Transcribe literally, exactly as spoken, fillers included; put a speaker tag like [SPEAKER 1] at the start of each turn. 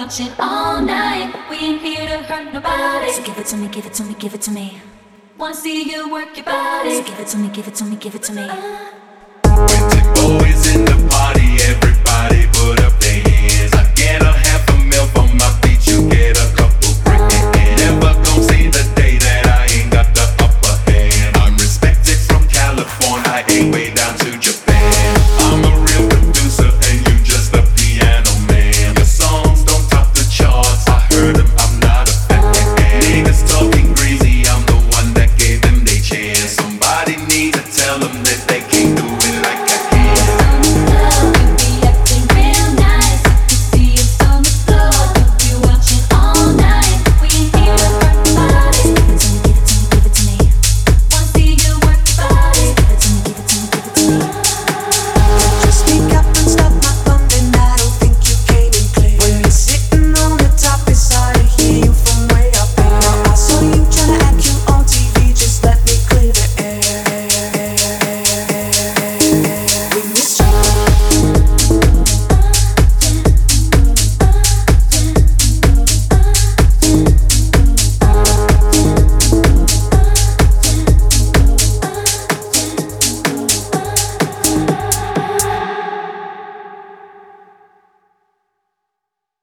[SPEAKER 1] watching all night. We ain't here to hurt nobody. So give it to me, give it to me, give it to me. Wanna see you work your body. So give it to me, give it to me, give it to me. Uh.